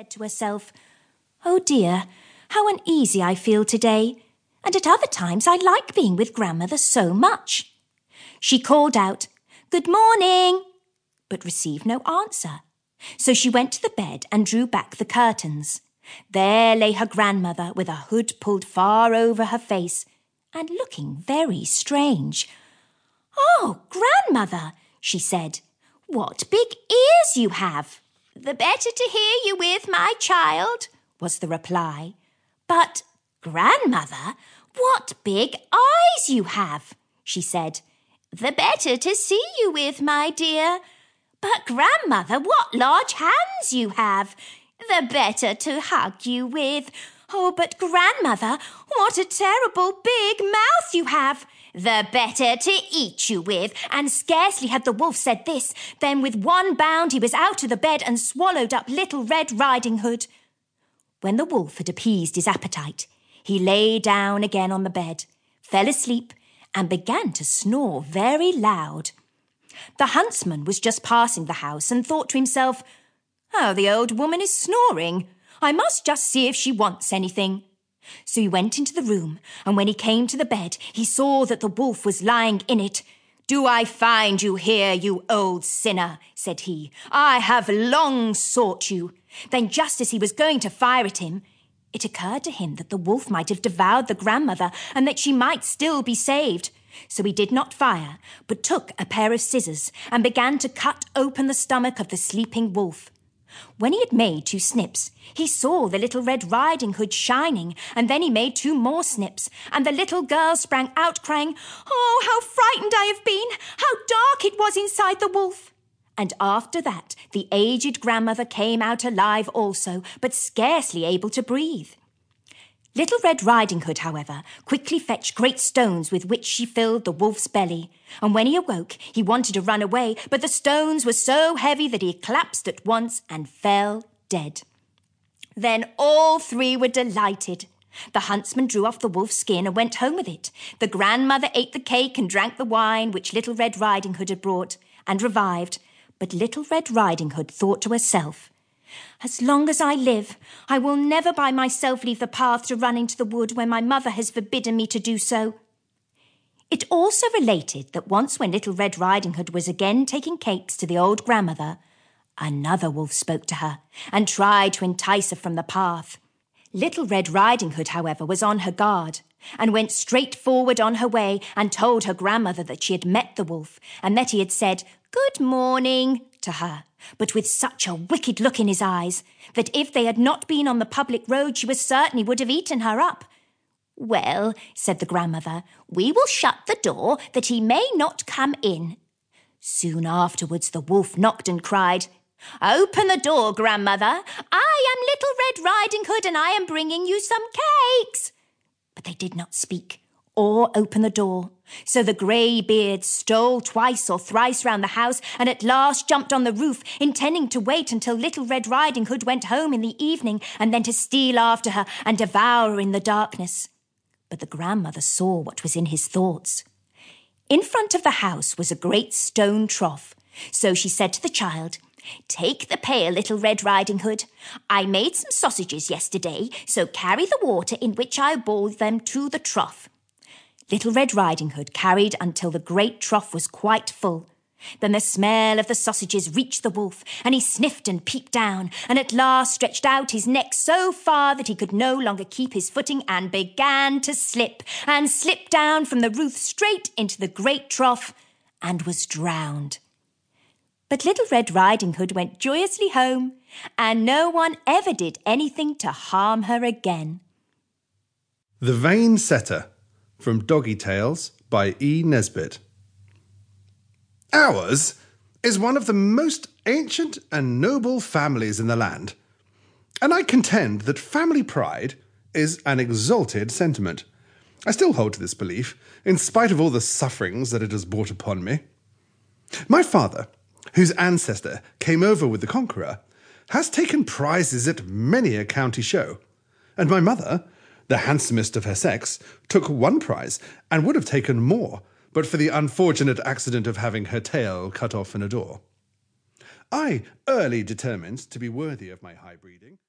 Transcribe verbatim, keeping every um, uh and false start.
said to herself, "Oh dear, how uneasy I feel today, and at other times I like being with grandmother so much." She called out, "Good morning," but received no answer. So she went to the bed and drew back the curtains. There lay her grandmother with a hood pulled far over her face and looking very strange. "Oh, grandmother," she said, "what big ears you have." "The better to hear you with, my child," was the reply. "But, grandmother, what big eyes you have," she said. "The better to see you with, my dear." "But, grandmother, what large hands you have." "The better to hug you with." "Oh, but, grandmother, what a terrible big mouth you have." "The better to eat you with." And scarcely had the wolf said this, than with one bound he was out of the bed and swallowed up Little Red Riding Hood. When the wolf had appeased his appetite, he lay down again on the bed, fell asleep, and began to snore very loud. The huntsman was just passing the house and thought to himself, "Oh, the old woman is snoring. I must just see if she wants anything." So he went into the room, and when he came to the bed, he saw that the wolf was lying in it. "Do I find you here, you old sinner?" said he. "I have long sought you." Then, just as he was going to fire at him, it occurred to him that the wolf might have devoured the grandmother and that she might still be saved. So he did not fire, but took a pair of scissors and began to cut open the stomach of the sleeping wolf. When he had made two snips, he saw the Little Red Riding Hood shining, and then he made two more snips, and the little girl sprang out crying, "Oh, how frightened I have been! How dark it was inside the wolf!" And after that, the aged grandmother came out alive also, but scarcely able to breathe. Little Red Riding Hood, however, quickly fetched great stones with which she filled the wolf's belly, and when he awoke, he wanted to run away, but the stones were so heavy that he collapsed at once and fell dead. Then all three were delighted. The huntsman drew off the wolf's skin and went home with it. The grandmother ate the cake and drank the wine which Little Red Riding Hood had brought, and revived. But Little Red Riding Hood thought to herself, "As long as I live, I will never by myself leave the path to run into the wood when my mother has forbidden me to do so." It also related that once when Little Red Riding Hood was again taking cakes to the old grandmother, another wolf spoke to her and tried to entice her from the path. Little Red Riding Hood, however, was on her guard and went straight forward on her way and told her grandmother that she had met the wolf and that he had said "Good morning" to her, but with such a wicked look in his eyes that if they had not been on the public road she was certain he would have eaten her up. "Well," said the grandmother, "we will shut the door that he may not come in." Soon afterwards the wolf knocked and cried, "Open the door, grandmother. I am Little Red Riding Hood and I am bringing you some cakes." But they did not speak or open the door. So the grey-beard stole twice or thrice round the house and at last jumped on the roof, intending to wait until Little Red Riding Hood went home in the evening and then to steal after her and devour her in the darkness. But the grandmother saw what was in his thoughts. In front of the house was a great stone trough. So she said to the child, "Take the pail, Little Red Riding Hood. I made some sausages yesterday, so carry the water in which I boiled them to the trough." Little Red Riding Hood carried until the great trough was quite full. Then the smell of the sausages reached the wolf, and he sniffed and peeped down, and at last stretched out his neck so far that he could no longer keep his footing and began to slip, and slipped down from the roof straight into the great trough, and was drowned. But Little Red Riding Hood went joyously home, and no one ever did anything to harm her again. The Vain Setter, from Doggy Tales by E. Nesbit. Ours is one of the most ancient and noble families in the land, and I contend that family pride is an exalted sentiment. I still hold to this belief, in spite of all the sufferings that it has brought upon me. My father, whose ancestor came over with the Conqueror, has taken prizes at many a county show, and my mother, the handsomest of her sex, took one prize and would have taken more, but for the unfortunate accident of having her tail cut off in a door. I early determined to be worthy of my high breeding.